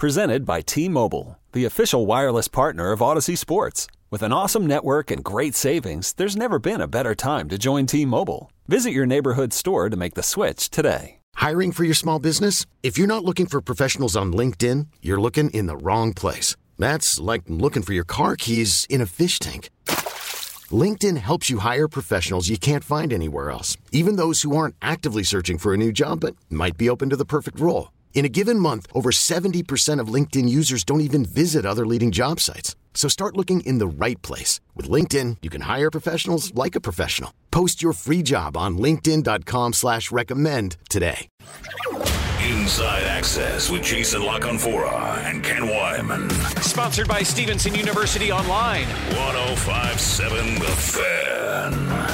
Presented by T-Mobile, the official wireless partner of Odyssey Sports. With an awesome network and great savings, there's never been a better time to join T-Mobile. Visit your neighborhood store to make the switch today. Hiring for your small business? If you're not looking for professionals on LinkedIn, you're looking in the wrong place. That's like looking for your car keys in a fish tank. LinkedIn helps you hire professionals you can't find anywhere else, even those who aren't actively searching for a new job but might be open to the perfect role. In a given month, over 70% of LinkedIn users don't even visit other leading job sites. So start looking in the right place. With LinkedIn, you can hire professionals like a professional. Post your free job on linkedin.com/recommend today. Inside Access with Jason LaConfora and Ken Wyman. Sponsored by Stevenson University Online. 105.7 The Fan.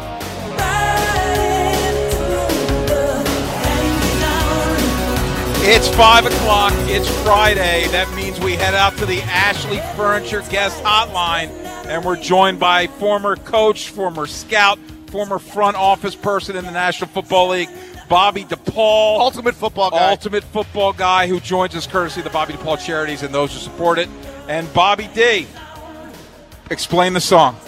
It's 5 o'clock. It's Friday. That means we head out to the Ashley Furniture Guest Hotline, and we're joined by former coach, former scout, former front office person in the National Football League, Bobby DePaul. Ultimate football guy who joins us courtesy of the Bobby DePaul Charities and those who support it. And Bobby D, explain the song.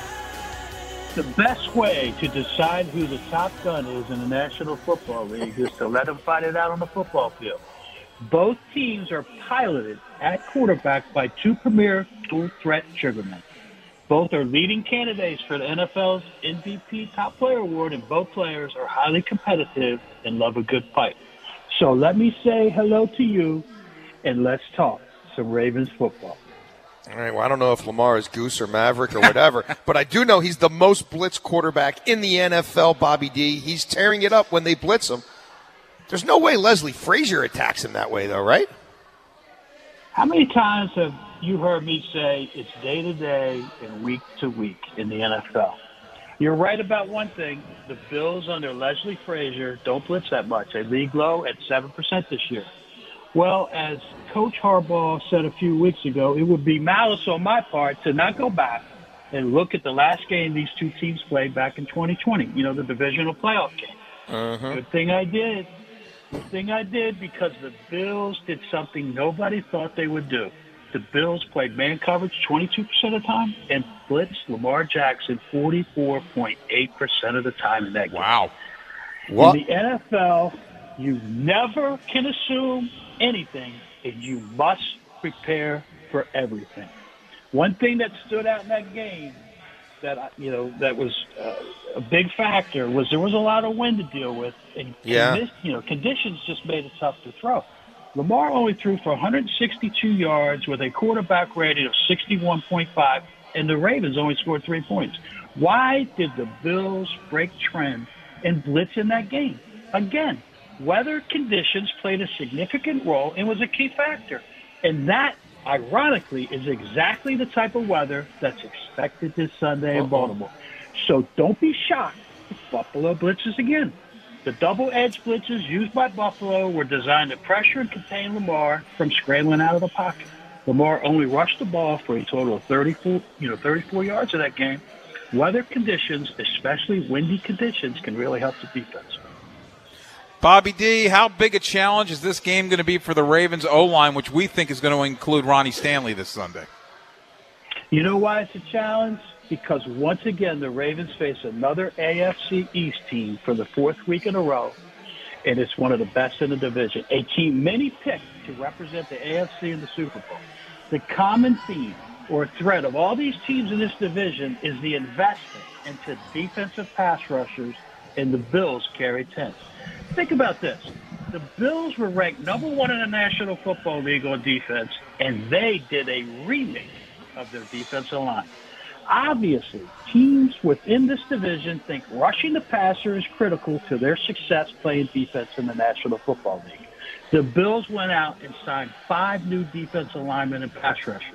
The best way to decide who the top gun is in the National Football League is to let them fight it out on the football field. Both teams are piloted at quarterback by two premier dual-threat sugarmen. Both are leading candidates for the NFL's MVP Top Player Award, and both players are highly competitive and love a good fight. So let me say hello to you, and let's talk some Ravens football. All right, well, I don't know if Lamar is Goose or Maverick or whatever, but I do know he's the most blitz quarterback in the NFL, Bobby D. He's tearing it up when they blitz him. There's no way Leslie Frazier attacks him that way, though, right? How many times have you heard me say it's day to day and week to week in the NFL? You're right about one thing. The Bills under Leslie Frazier don't blitz that much. They league low at 7% this year. Well, as Coach Harbaugh said a few weeks ago, it would be malice on my part to not go back and look at the last game these two teams played back in 2020, the divisional playoff game. Good thing I did. Because the Bills did something nobody thought they would do. The Bills played man coverage 22% of the time and blitzed Lamar Jackson 44.8% of the time in that game. Wow. What? In the NFL, you never can assume anything, and you must prepare for everything. One thing that stood out in that game that was a big factor was there was a lot of wind to deal with, and conditions just made it tough to throw. Lamar only threw for 162 yards with a quarterback rating of 61.5, and the Ravens only scored 3 points. Why did the Bills break trend and blitz in that game? Again, weather conditions played a significant role and was a key factor. And that, ironically, is exactly the type of weather that's expected this Sunday in Baltimore. So don't be shocked if Buffalo blitzes again. The double-edged blitzes used by Buffalo were designed to pressure and contain Lamar from scrambling out of the pocket. Lamar only rushed the ball for a total of 34 yards in that game. Weather conditions, especially windy conditions, can really help the defense. Bobby D, how big a challenge is this game going to be for the Ravens O-line, which we think is going to include Ronnie Stanley this Sunday? You know why it's a challenge? Because once again, the Ravens face another AFC East team for the fourth week in a row, and it's one of the best in the division, a team many picked to represent the AFC in the Super Bowl. The common theme or thread of all these teams in this division is the investment into defensive pass rushers, and the Bills carry 10. Think about this. The Bills were ranked number 1 in the National Football League on defense, and they did a remake of their defensive line. Obviously, teams within this division think rushing the passer is critical to their success playing defense in the National Football League. The Bills went out and signed 5 new defensive linemen and pass rushers.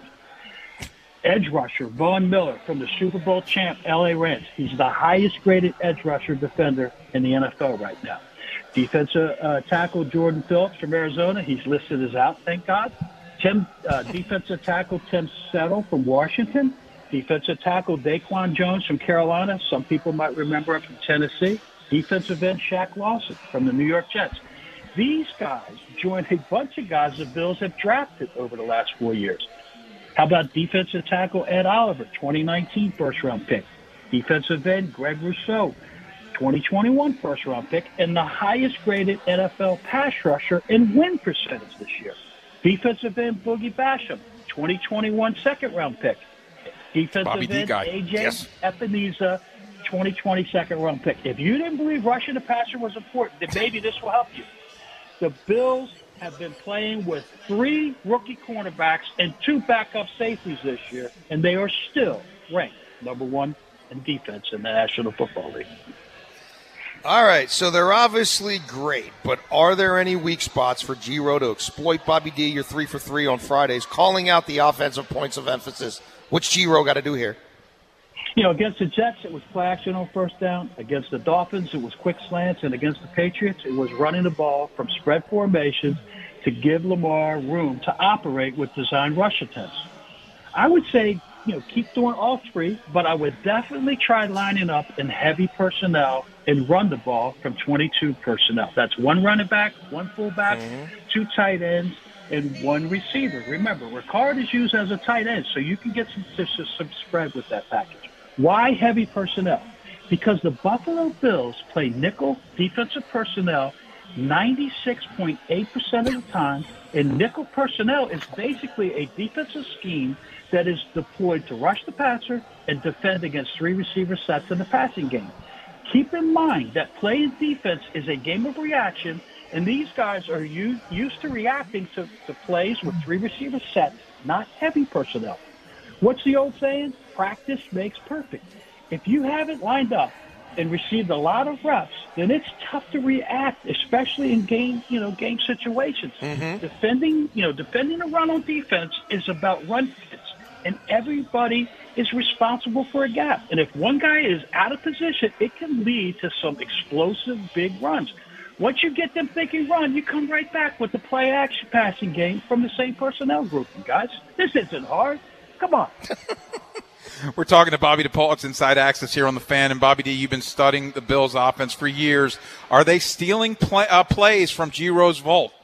Edge rusher Von Miller from the Super Bowl champ LA Rams. He's the highest graded edge rusher defender in the NFL right now. Defensive tackle Jordan Phillips from Arizona. He's listed as out, thank God. Defensive tackle Tim Settle from Washington. Defensive tackle Daquan Jones from Carolina. Some people might remember him from Tennessee. Defensive end Shaq Lawson from the New York Jets. These guys join a bunch of guys the Bills have drafted over the last 4 years. How about defensive tackle Ed Oliver, 2019 first-round pick? Defensive end Greg Rousseau, 2021 first-round pick, and the highest-graded NFL pass rusher in win percentage this year. Defensive end Boogie Basham, 2021 second-round pick. Defensive end A.J. Epineza, 2020 second-round pick. If you didn't believe rushing the passer was important, then maybe this will help you. The Bills have been playing with 3 rookie cornerbacks and 2 backup safeties this year, and they are still ranked number 1 in defense in the National Football League. All right, so they're obviously great, but are there any weak spots for Giro to exploit? Bobby D, you're 3 for 3 on Fridays, calling out the offensive points of emphasis. What's Giro got to do here? Against the Jets, it was play action on first down. Against the Dolphins, it was quick slants. And against the Patriots, it was running the ball from spread formations to give Lamar room to operate with design rush attempts. I would say, keep doing all 3, but I would definitely try lining up in heavy personnel and run the ball from 22 personnel. That's 1 running back, 1 fullback, 2 tight ends, and 1 receiver. Remember, Ricard is used as a tight end, so you can get some spread with that package. Why heavy personnel? Because the Buffalo Bills play nickel defensive personnel 96.8% of the time, and nickel personnel is basically a defensive scheme that is deployed to rush the passer and defend against 3 receiver sets in the passing game. Keep in mind that playing defense is a game of reaction, and these guys are used to reacting to plays with 3 receiver sets, not heavy personnel. What's the old saying? Practice makes perfect. If you haven't lined up and received a lot of reps, then it's tough to react, especially in game situations. Defending a run on defense is about run fits, and everybody is responsible for a gap. And if one guy is out of position, it can lead to some explosive big runs. Once you get them thinking run, you come right back with the play action passing game from the same personnel group. Guys, this isn't hard. Come on. We're talking to Bobby DePaul. It's Inside Access here on The Fan. And, Bobby D, you've been studying the Bills' offense for years. Are they stealing plays from Giro's vault?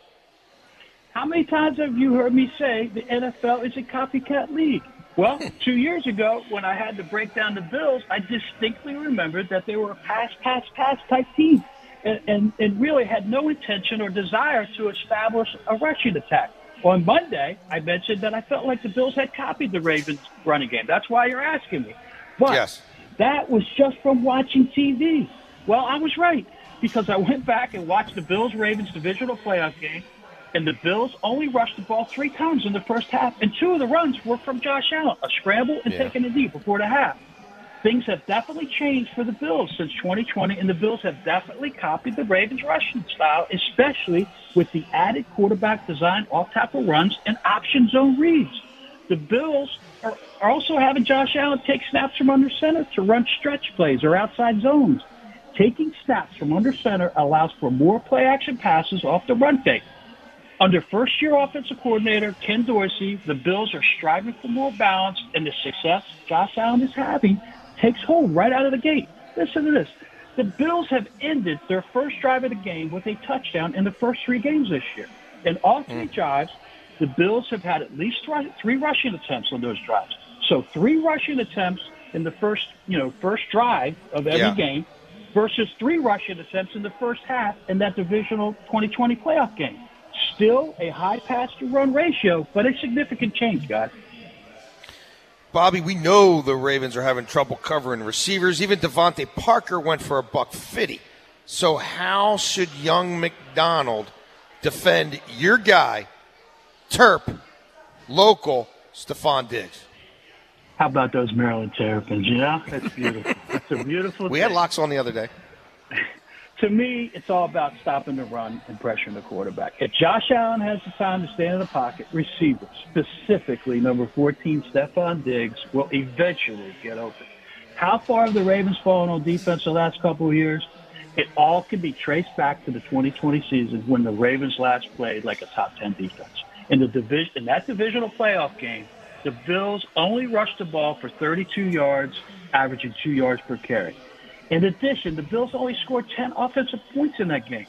How many times have you heard me say the NFL is a copycat league? Well, 2 years ago, when I had to break down the Bills, I distinctly remembered that they were a pass type team and really had no intention or desire to establish a rushing attack. On Monday, I mentioned that I felt like the Bills had copied the Ravens' running game. That's why you're asking me. But that was just from watching TV. Well, I was right, because I went back and watched the Bills-Ravens divisional playoff game, and the Bills only rushed the ball 3 times in the first half, and 2 of the runs were from Josh Allen, a scramble and taking a knee before the half. Things have definitely changed for the Bills since 2020, and the Bills have definitely copied the Ravens' rushing style, especially with the added quarterback design off-tackle runs and option zone reads. The Bills are also having Josh Allen take snaps from under center to run stretch plays or outside zones. Taking snaps from under center allows for more play-action passes off the run fake. Under first-year offensive coordinator Ken Dorsey, the Bills are striving for more balance, and the success Josh Allen is having takes hold right out of the gate. Listen to this. The Bills have ended their first drive of the game with a touchdown in the first 3 games this year. In all 3 drives, the Bills have had at least 3 rushing attempts on those drives. So 3 rushing attempts in the first drive of every game versus 3 rushing attempts in the first half in that divisional 2020 playoff game. Still a high pass-to-run ratio, but a significant change, guys. Bobby, we know the Ravens are having trouble covering receivers. Even Devontae Parker went for $150. So how should young McDonald defend your guy, Terp, local Stephon Diggs? How about those Maryland Terrapins? That's beautiful. That's a beautiful thing. We had locks on the other day. To me, it's all about stopping the run and pressuring the quarterback. If Josh Allen has the time to stand in the pocket, receivers, specifically number 14, Stephon Diggs, will eventually get open. How far have the Ravens fallen on defense the last couple of years? It all can be traced back to the 2020 season when the Ravens last played like a top 10 defense. In that divisional playoff game, the Bills only rushed the ball for 32 yards, averaging 2 yards per carry. In addition, the Bills only scored 10 offensive points in that game.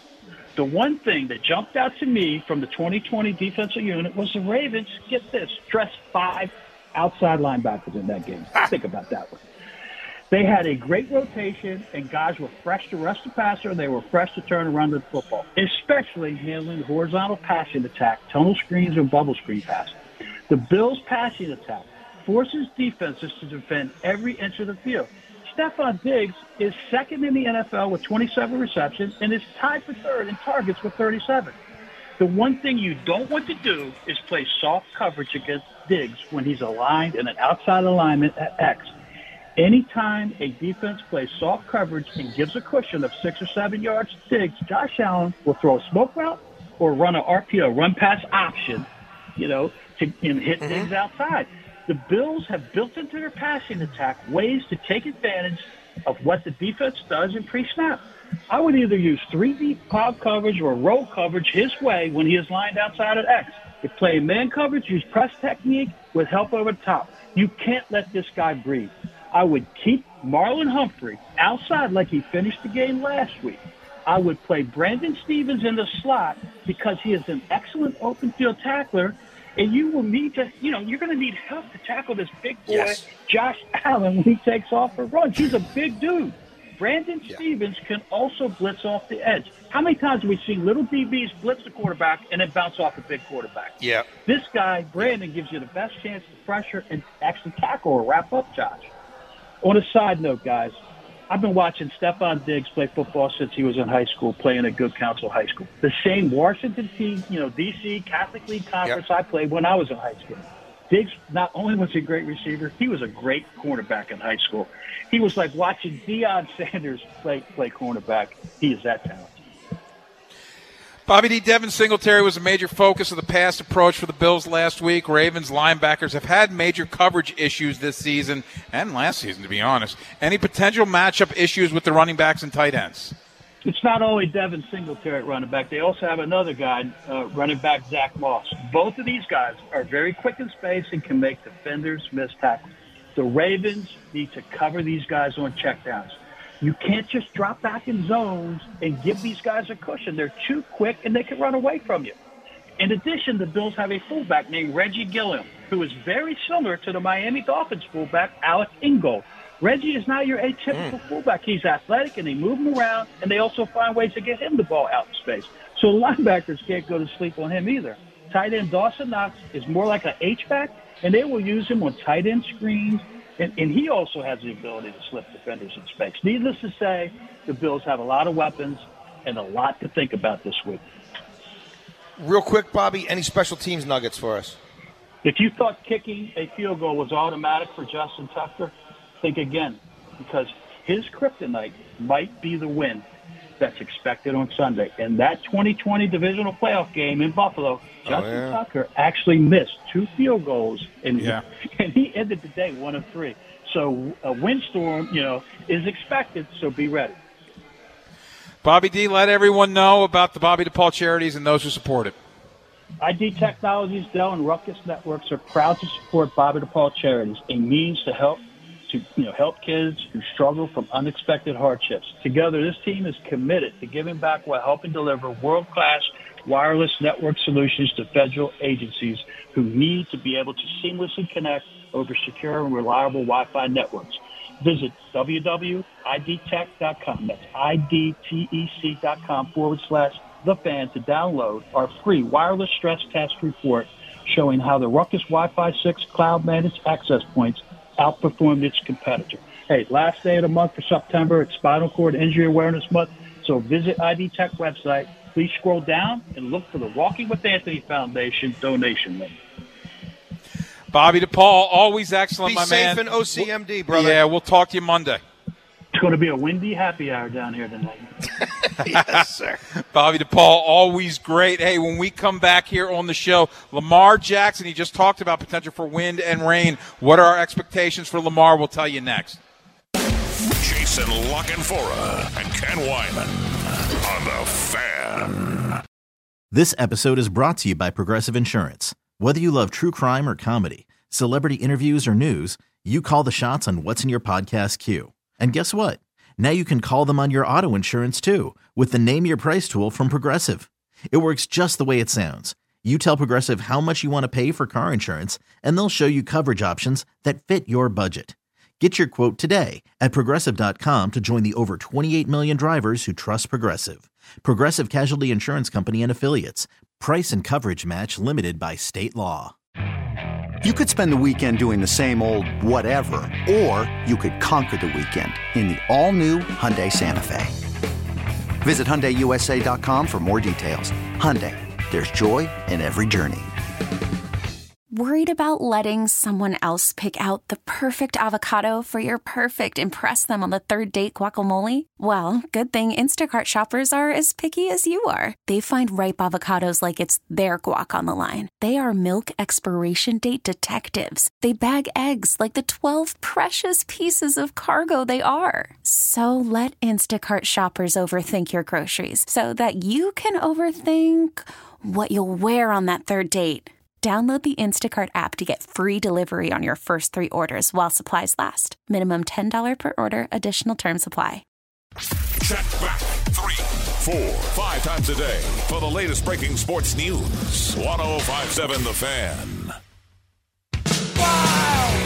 The one thing that jumped out to me from the 2020 defensive unit was the Ravens, get this, dressed 5 outside linebackers in that game. Think about that one. They had a great rotation, and guys were fresh to rush the passer, and they were fresh to turn around the football, especially handling horizontal passing attack, tunnel screens, or bubble screen passing. The Bills' passing attack forces defenses to defend every inch of the field. Stephon Diggs is second in the NFL with 27 receptions and is tied for third in targets with 37. The one thing you don't want to do is play soft coverage against Diggs when he's aligned in an outside alignment at X. Anytime a defense plays soft coverage and gives a cushion of 6 or 7 yards to Diggs, Josh Allen will throw a smoke route or run an RPO, run pass option, to hit Diggs outside. The Bills have built into their passing attack ways to take advantage of what the defense does in pre-snap. I would either use 3 deep cloud coverage or roll coverage his way when he is lined outside at X. If playing man coverage, use press technique with help over the top. You can't let this guy breathe. I would keep Marlon Humphrey outside like he finished the game last week. I would play Brandon Stevens in the slot because he is an excellent open field tackler, and you will need to, you're going to need help to tackle this big boy, Josh Allen, when he takes off or runs. He's a big dude. Brandon Stevens can also blitz off the edge. How many times have we seen little DBs blitz the quarterback and then bounce off a big quarterback? Yeah. This guy, Brandon, gives you the best chance to pressure and actually tackle or wrap up Josh. On a side note, guys, I've been watching Stephon Diggs play football since he was in high school, playing at Good Counsel High School. The same Washington team, D.C. Catholic League Conference I played when I was in high school. Diggs not only was a great receiver, he was a great cornerback in high school. He was like watching Deion Sanders play cornerback. He is that talented. Bobby D. Devin Singletary was a major focus of the pass approach for the Bills last week. Ravens linebackers have had major coverage issues this season and last season, to be honest. Any potential matchup issues with the running backs and tight ends? It's not only Devin Singletary at running back. They also have another guy, running back Zach Moss. Both of these guys are very quick in space and can make defenders miss tackles. The Ravens need to cover these guys on checkdowns. You can't just drop back in zones and give these guys a cushion. They're too quick, and they can run away from you. In addition, the Bills have a fullback named Reggie Gilliam, who is very similar to the Miami Dolphins fullback, Alec Ingold. Reggie is not your atypical fullback. He's athletic, and they move him around, and they also find ways to get him the ball out in space. So the linebackers can't go to sleep on him either. Tight end Dawson Knox is more like an H-back, and they will use him on tight end screens, and he also has the ability to slip defenders in space. Needless to say, the Bills have a lot of weapons and a lot to think about this week. Real quick, Bobby, any special teams nuggets for us? If you thought kicking a field goal was automatic for Justin Tucker, think again, because his kryptonite might be the win that's expected on Sunday. In that 2020 divisional playoff game in Buffalo, Justin Tucker actually missed 2 field goals, and he ended the day 1 of 3. So a windstorm, is expected, so be ready. Bobby D., let everyone know about the Bobby DePaul charities and those who support it. ID Technologies, Dell, and Ruckus Networks are proud to support Bobby DePaul charities, a means to help kids who struggle from unexpected hardships. Together, this team is committed to giving back while helping deliver world-class wireless network solutions to federal agencies who need to be able to seamlessly connect over secure and reliable Wi-Fi networks. Visit www.idtech.com. That's idtech.com/thefan to download our free wireless stress test report showing how the Ruckus Wi-Fi 6 cloud-managed access points outperformed its competitor. Hey, last day of the month for September, it's Spinal Cord Injury Awareness Month, so visit ID Tech website. Please scroll down and look for the Walking with Anthony Foundation donation link. Bobby DePaul, always excellent, my man. Be safe in OCMD, brother. Yeah, we'll talk to you Monday. It's going to be a windy happy hour down here tonight. Yes, sir. Bobby DePaul, always great. Hey, when we come back here on the show, Lamar Jackson, he just talked about potential for wind and rain. What are our expectations for Lamar? We'll tell you next. Jason La Canfora and Ken Wyman on The Fan. This episode is brought to you by Progressive Insurance. Whether you love true crime or comedy, celebrity interviews or news, you call the shots on what's in your podcast queue. And guess what? Now you can call them on your auto insurance too with the Name Your Price tool from Progressive. It works just the way it sounds. You tell Progressive how much you want to pay for car insurance, and they'll show you coverage options that fit your budget. Get your quote today at Progressive.com to join the over 28 million drivers who trust Progressive. Progressive Casualty Insurance Company and Affiliates. Price and coverage match limited by state law. You could spend the weekend doing the same old whatever, or you could conquer the weekend in the all-new Hyundai Santa Fe. Visit HyundaiUSA.com for more details. Hyundai, there's joy in every journey. Worried about letting someone else pick out the perfect avocado for your perfect impress them on the third date guacamole? Well, good thing Instacart shoppers are as picky as you are. They find ripe avocados like it's their guac on the line. They are milk expiration date detectives. They bag eggs like the 12 precious pieces of cargo they are. So let Instacart shoppers overthink your groceries so that you can overthink what you'll wear on that third date. Download the Instacart app to get free delivery on your first 3 orders while supplies last. Minimum $10 per order. Additional terms apply. Check back 3, 4, 5 times a day for the latest breaking sports news. 105.7 The Fan. Wild!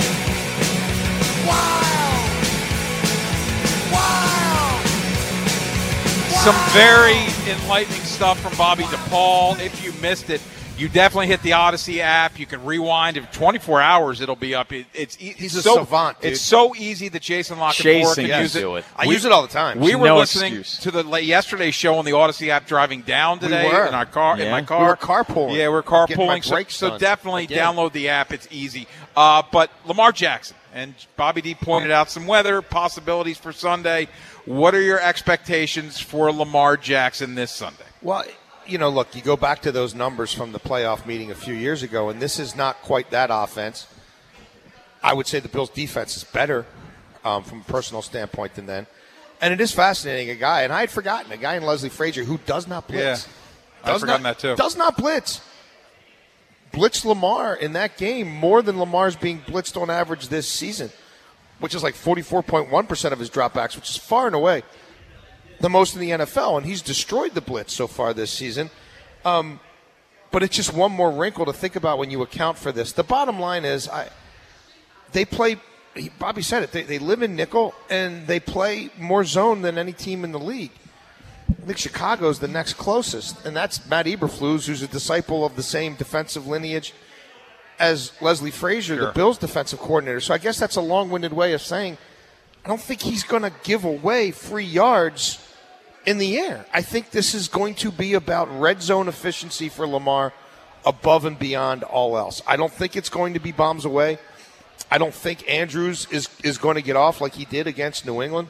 Some very enlightening stuff from Bobby DePaul. If you missed it, you definitely hit the Odyssey app. You can rewind. In 24 hours, it'll be up. He's a savant, dude. It's so easy that Jason Lockenfora can use it. I use it all the time. We were listening to the yesterday's show on the Odyssey app driving down today in our car. Yeah. In my car, we were carpooling. Yeah, we're carpooling. So definitely download the app. It's easy. But Lamar Jackson and Bobby D pointed out some weather possibilities for Sunday. What are your expectations for Lamar Jackson this Sunday? Well, you know, look, you go back to those numbers from the playoff meeting a few years ago, and this is not quite that offense. I would say the Bills' defense is better from a personal standpoint than then. And it is fascinating, a guy, and I had forgotten, a guy in Leslie Frazier who does not blitz. Yeah, I've forgotten that too. Does not blitz. Blitzed Lamar in that game more than Lamar's being blitzed on average this season, which is like 44.1% of his dropbacks, which is far and away the most in the NFL, and he's destroyed the blitz so far this season. But it's just one more wrinkle to think about when you account for this. The bottom line is they play – Bobby said it. They live in nickel, and they play more zone than any team in the league. I think Chicago's the next closest, and that's Matt Eberflus, who's a disciple of the same defensive lineage as Leslie Frazier, the Bills' defensive coordinator. So I guess that's a long-winded way of saying I don't think he's going to give away free yards in the air. I think this is going to be about red zone efficiency for Lamar above and beyond all else. I don't think it's going to be bombs away. I don't think Andrews is going to get off like he did against New England.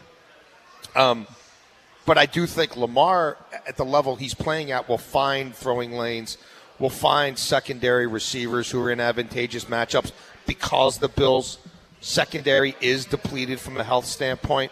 But I do think Lamar, at the level he's playing at, will find throwing lanes, will find secondary receivers who are in advantageous matchups because the Bills' secondary is depleted from a health standpoint.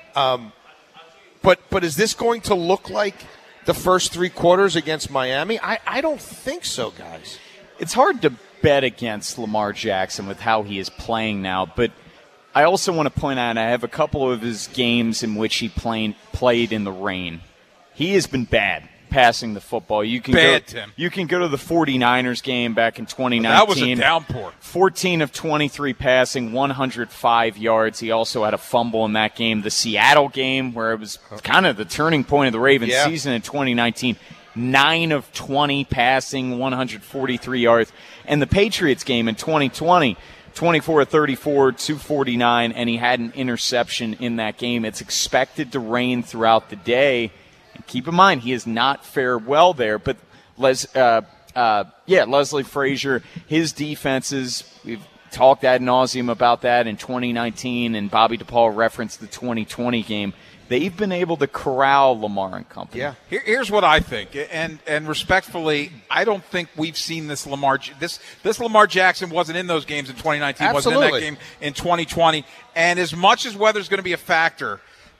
But is this going to look like the first 3 quarters against Miami? I don't think so, guys. It's hard to bet against Lamar Jackson with how he is playing now, but I also want to point out I have a couple of his games in which he played in the rain. He has been bad passing the football. You can go to the 49ers game back in 2019. That was a downpour. 14 of 23 passing, 105 yards. He also had a fumble in that game. The Seattle game, where it was kind of the turning point of the Ravens season in 2019, 9 of 20 passing, 143 yards. And the Patriots game in 2020, 24 of 34, 249, and he had an interception in that game. It's expected to rain throughout the day. And keep in mind, he has not fared well there. But Leslie Frazier, his defenses, we've talked ad nauseum about that in 2019, and Bobby DePaul referenced the 2020 game. They've been able to corral Lamar and company. Yeah. Here's what I think, and respectfully, I don't think we've seen this Lamar. This Lamar Jackson wasn't in those games in 2019. Absolutely. Wasn't in that game in 2020. And as much as weather's going to be a factor,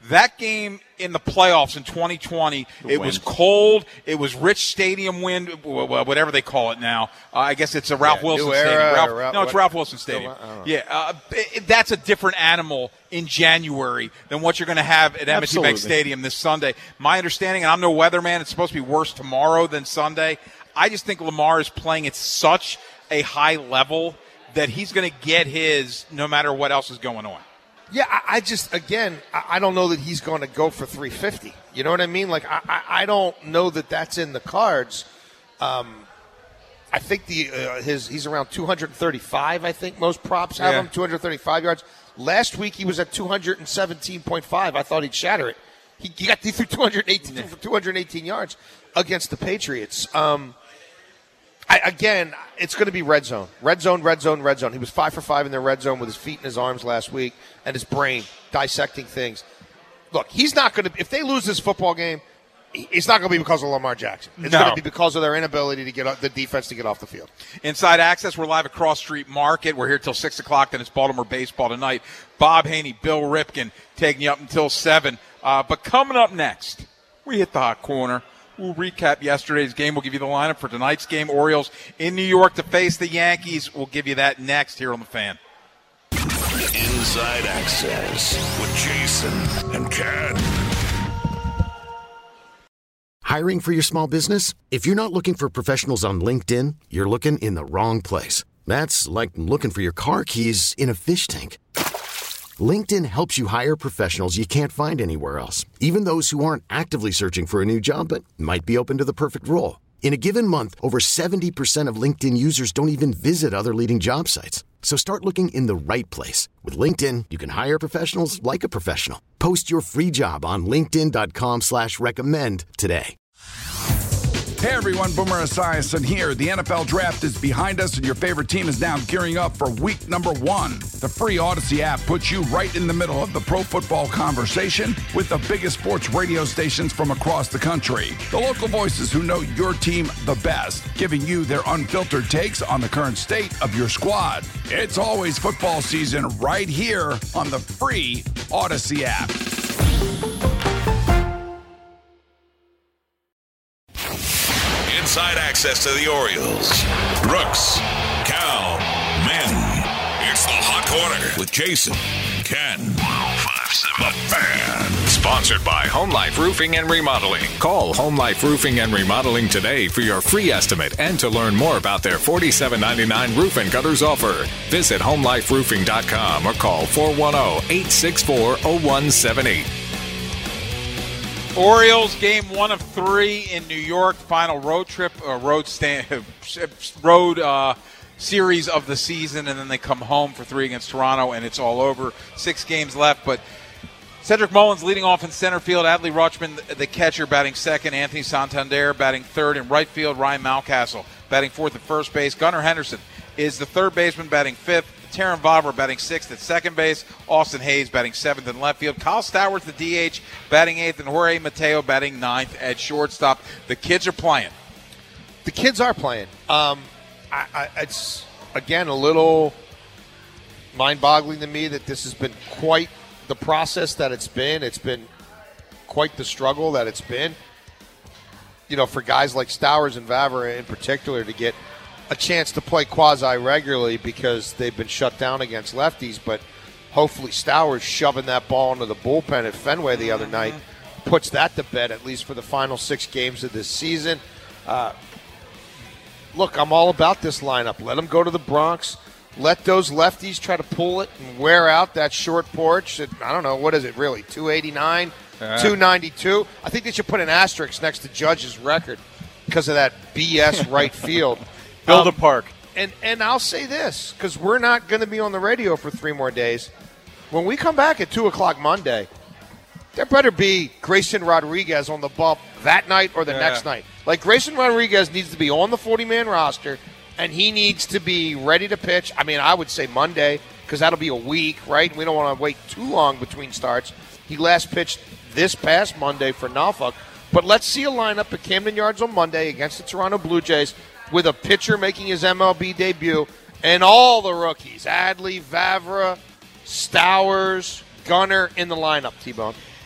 That game in the playoffs in 2020, it was cold. It was Rich Stadium wind, whatever they call it now. I guess it's a Ralph Wilson Stadium. It's Ralph Wilson Stadium. That's a different animal in January than what you're going to have at M&T Bank Stadium this Sunday. My understanding, and I'm no weatherman, it's supposed to be worse tomorrow than Sunday. I just think Lamar is playing at such a high level that he's going to get his no matter what else is going on. Yeah, I don't know that he's going to go for 350. You know what I mean? Like, I don't know that that's in the cards. I think he's around 235, I think most props have him, 235 yards. Last week he was at 217.5. I thought he'd shatter it. He threw 218 yards against the Patriots. It's going to be red zone. Red zone. He was 5 for 5 in the red zone with his feet and his arms last week and his brain dissecting things. Look, he's not going to – if they lose this football game, it's not going to be because of Lamar Jackson. It's going to be because of their inability to get the defense to get off the field. Inside Access, we're live at Cross Street Market. We're here till 6 o'clock, then it's Baltimore baseball tonight. Bob Haney, Bill Ripken taking you up until 7. But coming up next, we hit the hot corner. We'll recap yesterday's game. We'll give you the lineup for tonight's game. Orioles in New York to face the Yankees. We'll give you that next here on The Fan. Inside Access with Jason and Ken. Hiring for your small business? If you're not looking for professionals on LinkedIn, you're looking in the wrong place. That's like looking for your car keys in a fish tank. LinkedIn helps you hire professionals you can't find anywhere else, even those who aren't actively searching for a new job but might be open to the perfect role. In a given month, over 70% of LinkedIn users don't even visit other leading job sites. So start looking in the right place. With LinkedIn, you can hire professionals like a professional. Post your free job on linkedin.com/recommend today. Hey everyone, Boomer Esiason here. The NFL Draft is behind us and your favorite team is now gearing up for week number 1. The free Odyssey app puts you right in the middle of the pro football conversation with the biggest sports radio stations from across the country. The local voices who know your team the best, giving you their unfiltered takes on the current state of your squad. It's always football season right here on the free Odyssey app. Inside Access to the Orioles. Brooks, Cal, Men. It's the Hot Corner with Jason, Ken, 105.7 The Fan. Sponsored by Home Life Roofing and Remodeling. Call Home Life Roofing and Remodeling today for your free estimate and to learn more about their $47.99 roof and gutters offer. Visit homeliferoofing.com or call 410-864-0178. Orioles game 1 of 3 in New York. Final road trip, road series of the season, and then they come home for 3 against Toronto, and it's all over. 6 games left, but Cedric Mullins leading off in center field. Adley Rutschman, the catcher, batting second. Anthony Santander batting third. In right field, Ryan Mountcastle batting fourth at first base. Gunnar Henderson is the third baseman batting fifth. Taron Vavra batting sixth at second base. Austin Hayes batting seventh in left field. Kyle Stowers, the DH, batting eighth. And Jorge Mateo batting ninth at shortstop. The kids are playing. The kids are playing. It's, again, a little mind-boggling to me that this has been quite the process that it's been. It's been quite the struggle that it's been. You know, for guys like Stowers and Vavra in particular to get a chance to play quasi-regularly because they've been shut down against lefties, but hopefully Stowers shoving that ball into the bullpen at Fenway the other night puts that to bed, at least for the final 6 games of this season. Look, I'm all about this lineup. Let them go to the Bronx. Let those lefties try to pull it and wear out that short porch. I don't know, what is it really, 289, 292? I think they should put an asterisk next to Judge's record because of that BS right field. Build a park. And I'll say this, because we're not going to be on the radio for 3 more days. When we come back at 2 o'clock Monday, there better be Grayson Rodriguez on the bump that night or the next night. Like, Grayson Rodriguez needs to be on the 40-man roster, and he needs to be ready to pitch. I mean, I would say Monday, because that'll be a week, right? We don't want to wait too long between starts. He last pitched this past Monday for Norfolk. But let's see a lineup at Camden Yards on Monday against the Toronto Blue Jays, with a pitcher making his MLB debut, and all the rookies, Adley, Vavra, Stowers, Gunnar in the lineup, T-Bone.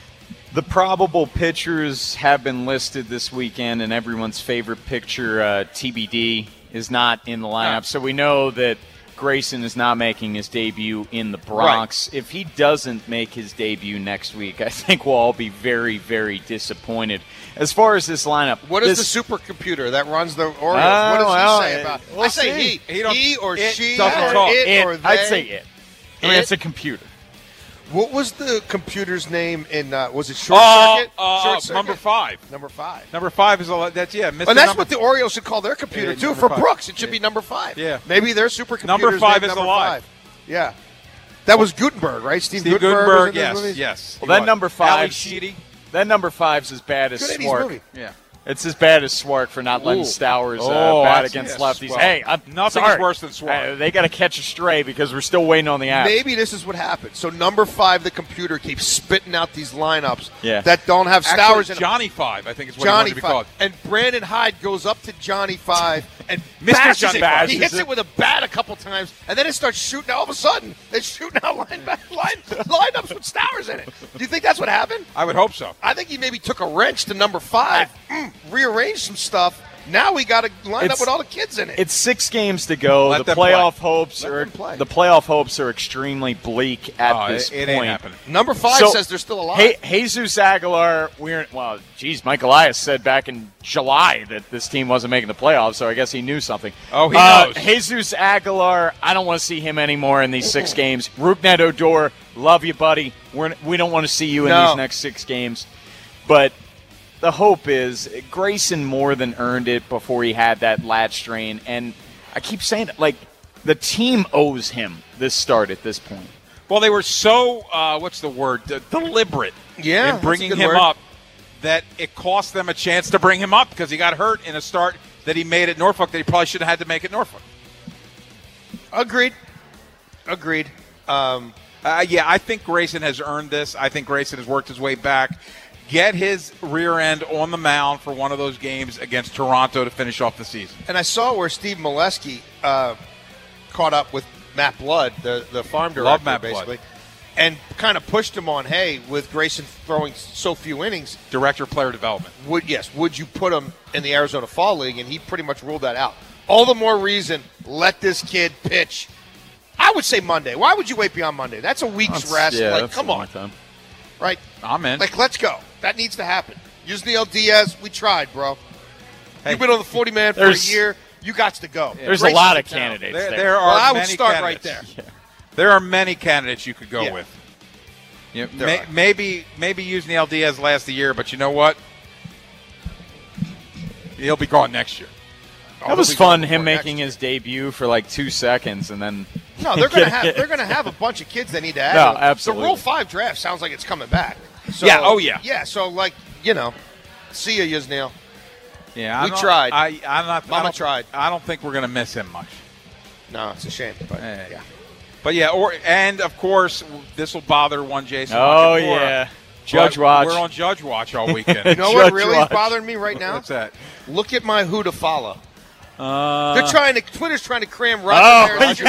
The probable pitchers have been listed this weekend, and everyone's favorite pitcher, TBD, is not in the lineup. So we know that Grayson is not making his debut in the Bronx. If he doesn't make his debut next week, I think we'll all be very, very disappointed. As far as this lineup, what is the supercomputer that runs the Orioles? What does he say about it? I say he or she, or it, or they. I'd say it. I mean, it's a computer. What was the computer's name in? Was it Short Circuit? Short Circuit? Number 5. Number 5. Number 5 is Mr. And that's what the Orioles should call their computer too. For 5. Brooks, it should be number 5. Yeah, maybe their supercomputer. Number 5 is alive. Yeah, that was Gutenberg, right? Steve Gutenberg. Was Yes. Well, that number 5. Shitty. That number 5's as bad as Swark. Yeah. It's as bad as Swark for not letting Stowers bat against lefties. Well, hey, nothing's worse than Swark. They got to catch a stray because we're still waiting on the app. Maybe this is what happened. So number 5, the computer keeps spitting out these lineups that don't have Stowers in them. Johnny 5, I think is what he wanted to be called. And Brandon Hyde goes up to Johnny 5 and Mr. Johnny 5. He hits it with a bat a couple times, and then it starts shooting. All of a sudden, it's shooting out lineups with Stowers in it. Do you think that's what happened? I would hope so. I think he maybe took a wrench to number 5, rearranged some stuff. Now we got to line up with all the kids in it. It's 6 games to go. The playoff hopes are extremely bleak at this point. It ain't happening. Number 5 says they're still alive. Jesus Aguilar. Mike Elias said back in July that this team wasn't making the playoffs, so I guess he knew something. Oh, he knows. Jesus Aguilar. I don't want to see him anymore in these 6 games. Rougned Odor, love you, buddy. We don't want to see you in these next 6 games, but. The hope is Grayson more than earned it before he had that lat strain. And I keep saying it, the team owes him this start at this point. Well, they were so, deliberate in bringing him up that it cost them a chance to bring him up because he got hurt in a start that he made at Norfolk that he probably should have had to make at Norfolk. Agreed. I think Grayson has earned this. I think Grayson has worked his way back. Get his rear end on the mound for one of those games against Toronto to finish off the season. And I saw where Steve Molesky caught up with Matt Blood, the farm director, Love Matt basically, Blood. and kind of pushed him on, hey, with Grayson throwing so few innings. Director of Player Development. Would you put him in the Arizona Fall League? And he pretty much ruled that out. All the more reason, let this kid pitch. I would say Monday. Why would you wait beyond Monday? That's a week's rest. Come on. Time. Right? I'm in. Let's go. That needs to happen. Yusniel Diaz, we tried, bro. Hey, you've been on the 40-man for a year. You got to go. Yeah. There's a lot of candidates there. I would start right there. Yeah. There are many candidates you could go with. Maybe Yusniel Diaz lasts the year, but you know what? He'll be gone next year. That was fun, him making his debut for 2 seconds, and then no, they're gonna have a bunch of kids they need to add. No, absolutely. The Rule 5 draft sounds like it's coming back. So, yeah. So see ya, Yusniel. Yeah, we tried. Mama tried. I don't think we're gonna miss him much. No, it's a shame. But yeah. But and of course this will bother one Jason. Oh yeah. Judge Watch. We're on Judge Watch all weekend. You know what really is bothering me right now? What's that? Look at my who to follow. Twitter's trying to cram Roger Maris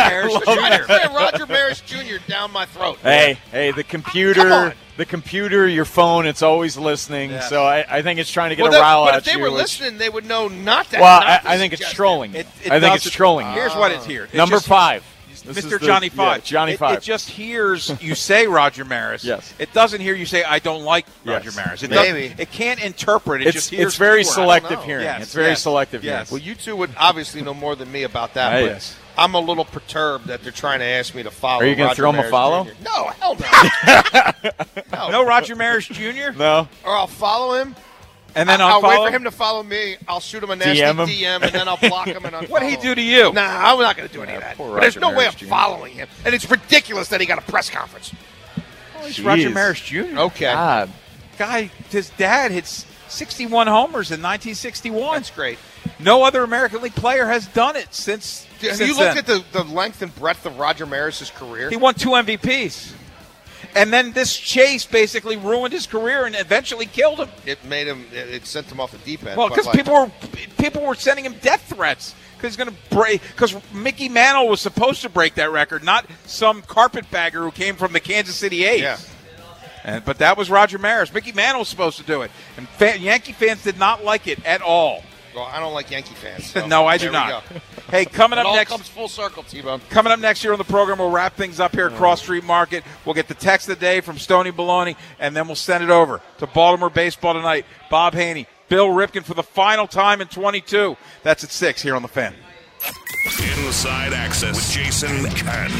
Jr. down my throat. Hey, the computer, your phone, it's always listening. Yeah. So I think it's trying to get a rile out. But if they were listening, they would know not to. Well, I think it's trolling. I think it's trolling. Here's what it's here. Number 5. Mr. Johnny 5. Yeah, Johnny 5. It just hears you say Roger Maris. Yes. It doesn't hear you say I don't like Roger Maris. It can't interpret. It's very selective hearing. Yes. It's very selective hearing. Well, you two would obviously know more than me about that. Yes. I'm a little perturbed that they're trying to ask me to follow. Are you going to throw him a follow? Jr. No, hell no. No Roger Maris Jr.? No. Or I'll follow him. And then I'll wait for him to follow me. I'll shoot him a nasty DM, and then I'll block him and unfollow. What'd he do to you? Nah, I'm not going to do any of that. But there's no way I'm following him. And it's ridiculous that he got a press conference. He's Roger Maris Jr. Okay. God. Guy, his dad hits 61 homers in 1961. That's great. No other American League player has done it since. Have you looked at the length and breadth of Roger Maris's career? He won 2 MVPs. And then this chase basically ruined his career and eventually killed him. It sent him off the deep end. Well, because people were sending him death threats because he's going to break. Because Mickey Mantle was supposed to break that record, not some carpetbagger who came from the Kansas City A's. Yeah. But that was Roger Maris. Mickey Mantle was supposed to do it. And Yankee fans did not like it at all. Well, I don't like Yankee fans. So no, I do not. Hey, coming up next. It all comes full circle, T-Bone. Coming up next year on the program, we'll wrap things up here at Cross Street Market. We'll get the text of the day from Stoney Baloney, and then we'll send it over to Baltimore Baseball tonight. Bob Haney, Bill Ripken for the final time in 22. That's at 6 here on The Fan. Inside Access with Jason Ken.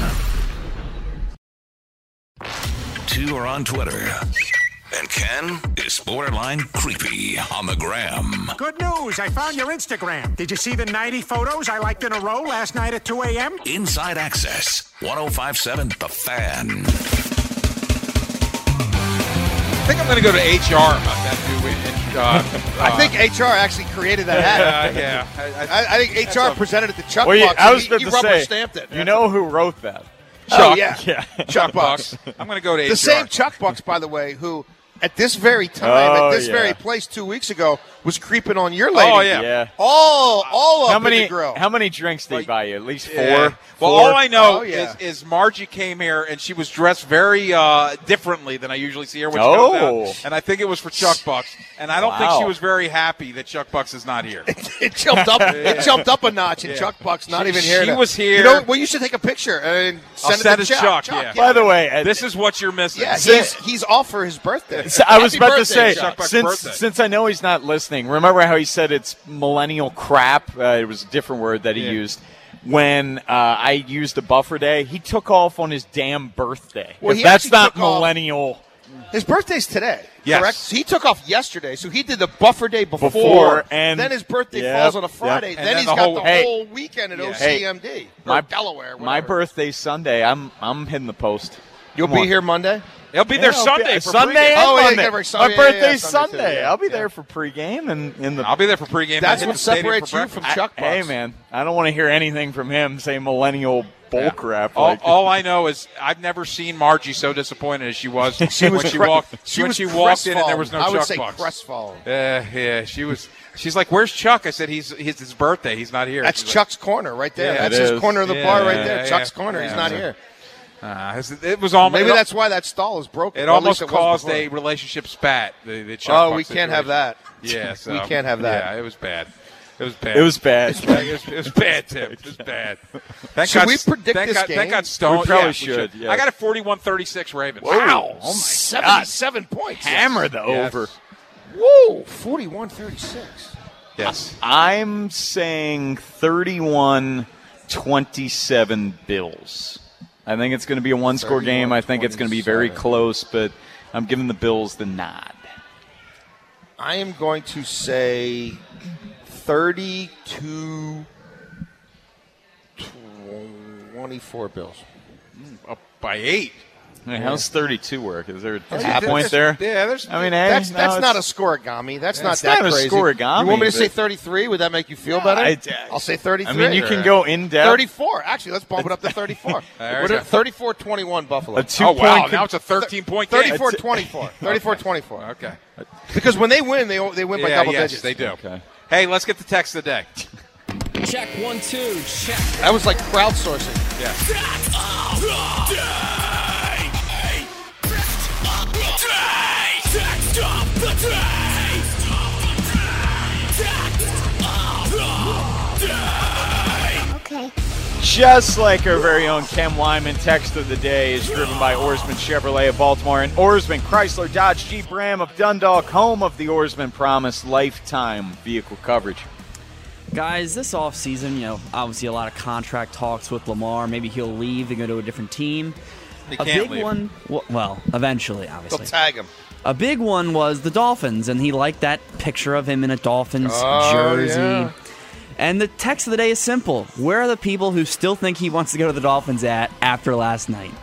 2 are on Twitter. And Ken is borderline creepy on the gram. Good news. I found your Instagram. Did you see the 90 photos I liked in a row last night at 2 a.m.? Inside Access, 105.7 The Fan. I think I'm going to go to HR about that. I think HR actually created that hat. Yeah. I think HR presented it to Chuck Well, Buck. I was He to rubber say, stamped it. You know who wrote that? Oh, yeah. Chuck Bucks. I'm going to go to HR. The same Chuck Bucks, by the way, who at this very time, at this very place 2 weeks ago, was creeping on your lady. Oh, yeah. All up in the grill. How many drinks did he buy you? At least 4? Yeah. Well, all I know is Margie came here, and she was dressed very differently than I usually see her when she comes out. And I think it was for Chuck Bucks. And I don't think she was very happy that Chuck Bucks is not here. It jumped up. It jumped up a notch, and Chuck Buck's not even here. She was here. You know, well, you should take a picture and send it to Chuck. Yeah. By the way, this is what you're missing. Yeah, he's off for his birthday. I was about to say, Chuck Buck's since I know he's not listening, remember how he said it's millennial crap? It was a different word that he used. When I used the buffer day, he took off on his damn birthday. Well, that's not millennial. His birthday's today, yes. correct? So he took off yesterday, so he did the buffer day before and then his birthday falls on a Friday. Then he's got the whole weekend at OCMD or Delaware. Whatever. My birthday's Sunday. I'm hitting the post. You'll be here Monday? He'll be there Sunday for Sunday pregame. and Monday. My birthday's Sunday. I'll be there for pregame and I'll be there for pregame. That's what separates you from Chuck Bucks. Hey man, I don't want to hear anything from him say millennial bullcrap. All I know is I've never seen Margie so disappointed as she was when she walked in and there was no Chuck Bucks. I would say crestfallen. Yeah, she was. She's like, "Where's Chuck?" I said, "It's his birthday. He's not here." That's Chuck's corner right there. That's his corner of the bar right there. Chuck's corner. He's not here. It was almost. Maybe that's why that stall is broken. It almost caused a relationship spat. The Chuck Bucks we can't have that. Yeah, we can't have that. Yeah, it was bad. It was bad. It was bad. It was bad, Tim. It was bad. Should we predict this game? Thank God Stone. We probably should. I got a 41-36 Ravens. Wow. Oh, my 77 points. Hammer the over. Whoa, 41-36. Yes. I'm saying 31-27 Bills. I think it's going to be a one-score game. I think it's going to be very close, but I'm giving the Bills the nod. I am going to say 32-24 Bills. Up by 8. Hey, how's 32 work? Is there a half point there? Yeah, there's. I mean, that's not a scoregami. That's not that crazy. It's not a scoregami. You want me to say 33? Would that make you feel better? I'll say 33. I mean, you can go in depth. 34. Actually, let's bump it up to 34. 34-21 Buffalo. Now it's a 13-point game. 34-24. 34-24. Okay. Because when they win, they win by double digits. They do. Okay. Hey, let's get the text of the day. Check 1, 2, check. That was like crowdsourcing. Yeah. Okay. Just like our very own Ken Wyman, text of the day is driven by Oarsman Chevrolet of Baltimore and Oarsman Chrysler Dodge Jeep Ram of Dundalk, home of the Oarsman Promise lifetime vehicle coverage. Guys, this offseason, obviously a lot of contract talks with Lamar. Maybe he'll leave and go to a different team. He a can't big leave. one, well, eventually, obviously. They'll tag him. A big one was the Dolphins, and he liked that picture of him in a Dolphins jersey. Yeah. And the text of the day is simple. Where are the people who still think he wants to go to the Dolphins after last night?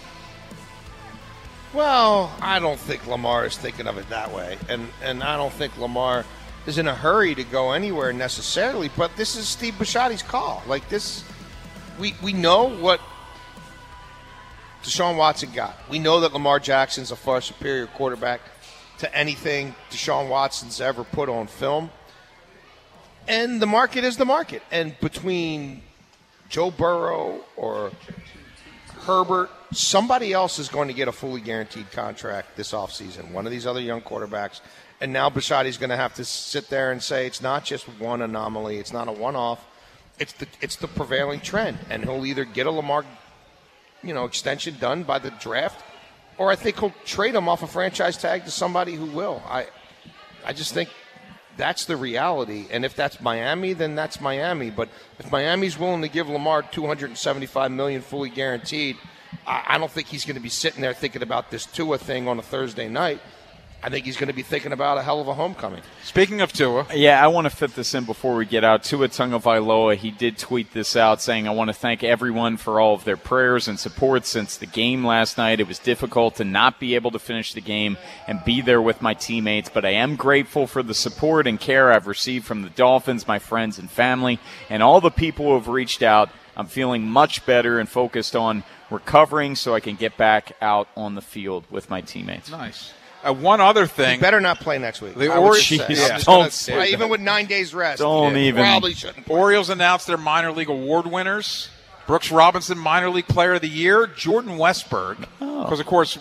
Well, I don't think Lamar is thinking of it that way. And I don't think Lamar is in a hurry to go anywhere necessarily. But this is Steve Bisciotti's call. Like this, we know what Deshaun Watson got. We know that Lamar Jackson's a far superior quarterback to anything Deshaun Watson's ever put on film. And the market is the market. And between Joe Burrow or Herbert, somebody else is going to get a fully guaranteed contract this offseason, one of these other young quarterbacks. And now Bisciotti's going to have to sit there and say it's not just one anomaly, it's not a one-off, it's the prevailing trend. And he'll either get a Lamar, extension done by the draft, or I think he'll trade him off a franchise tag to somebody who will. I just think that's the reality. And if that's Miami, then that's Miami. But if Miami's willing to give Lamar $275 million fully guaranteed, I don't think he's going to be sitting there thinking about this Tua thing on a Thursday night. I think he's going to be thinking about a hell of a homecoming. Speaking of Tua. Yeah, I want to fit this in before we get out. Tua Tagovailoa, he did tweet this out saying, I want to thank everyone for all of their prayers and support since the game last night. It was difficult to not be able to finish the game and be there with my teammates, but I am grateful for the support and care I've received from the Dolphins, my friends and family, and all the people who have reached out. I'm feeling much better and focused on recovering so I can get back out on the field with my teammates. Nice. One other thing. He better not play next week. The Orioles, even with 9 days rest. Don't even. Probably shouldn't play. Orioles announced their minor league award winners. Brooks Robinson, minor league player of the year. Jordan Westburg, because of course,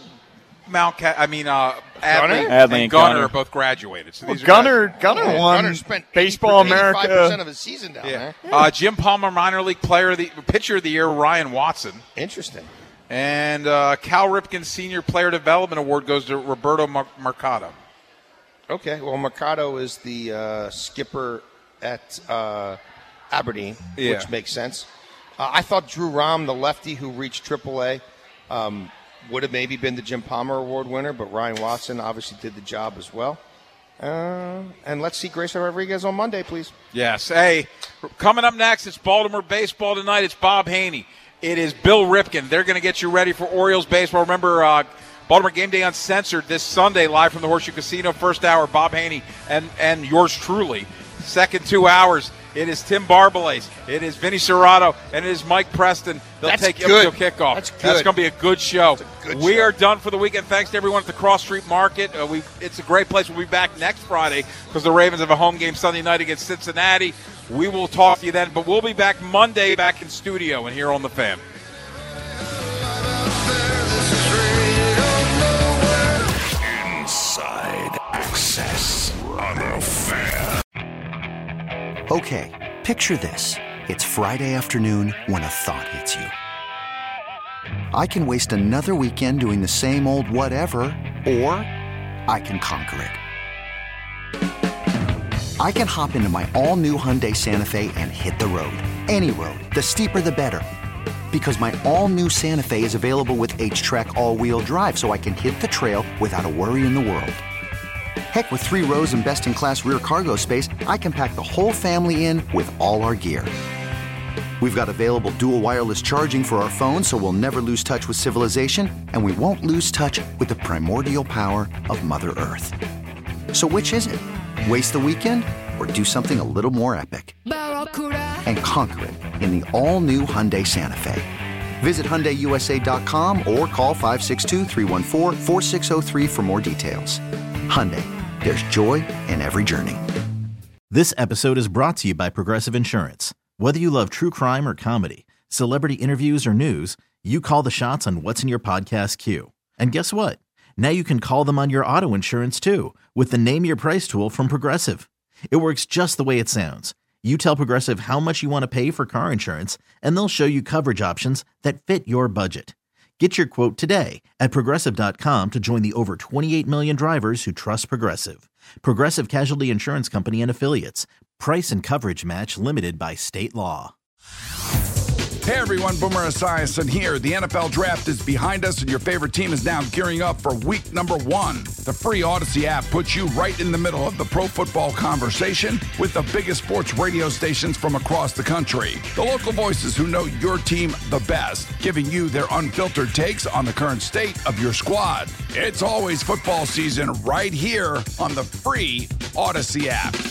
Adley and Gunnar are both graduated. So these Gunnar won Gunnar spent Baseball America 85% of his season down there. Jim Palmer, minor league pitcher of the year. Ryan Watson. Interesting. And Cal Ripken Senior Player Development Award goes to Roberto Mercado. Okay, well, Mercado is the skipper at Aberdeen, which makes sense. I thought Drew Rahm, the lefty who reached AAA, would have maybe been the Jim Palmer Award winner, but Ryan Watson obviously did the job as well. And let's see Grayson Rodriguez on Monday, please. Yes. Hey, coming up next, it's Baltimore baseball tonight. It's Bob Haney. It is Bill Ripken. They're going to get you ready for Orioles baseball. Remember, Baltimore Game Day Uncensored this Sunday, live from the Horseshoe Casino. First hour, Bob Haney and yours truly. Second 2 hours, it is Tim Barbalace, it is Vinny Serrato, and it is Mike Preston. They'll take you up to kickoff. That's good. That's going to be a good show. We are done for the weekend. Thanks to everyone at the Cross Street Market. It's a great place. We'll be back next Friday because the Ravens have a home game Sunday night against Cincinnati. We will talk to you then, but we'll be back Monday, back in studio and here on The Fan. Inside Access on The Fan. Okay, picture this. It's Friday afternoon when a thought hits you. I can waste another weekend doing the same old whatever, or I can conquer it. I can hop into my all-new Hyundai Santa Fe and hit the road. Any road. The steeper, the better. Because my all-new Santa Fe is available with H-Track all-wheel drive, so I can hit the trail without a worry in the world. Heck, with 3 rows and best-in-class rear cargo space, I can pack the whole family in with all our gear. We've got available dual wireless charging for our phones, so we'll never lose touch with civilization, and we won't lose touch with the primordial power of Mother Earth. So which is it? Waste the weekend or do something a little more epic? And conquer it in the all-new Hyundai Santa Fe. Visit HyundaiUSA.com or call 562-314-4603 for more details. Hyundai, there's joy in every journey. This episode is brought to you by Progressive Insurance. Whether you love true crime or comedy, celebrity interviews or news, you call the shots on what's in your podcast queue. And guess what? Now you can call them on your auto insurance too with the Name Your Price tool from Progressive. It works just the way it sounds. You tell Progressive how much you want to pay for car insurance, and they'll show you coverage options that fit your budget. Get your quote today at Progressive.com to join the over 28 million drivers who trust Progressive. Progressive Casualty Insurance Company and Affiliates. Price and coverage match limited by state law. Hey everyone, Boomer Esiason here. The NFL Draft is behind us and your favorite team is now gearing up for week number 1. The free Odyssey app puts you right in the middle of the pro football conversation with the biggest sports radio stations from across the country. The local voices who know your team the best, giving you their unfiltered takes on the current state of your squad. It's always football season right here on the free Odyssey app.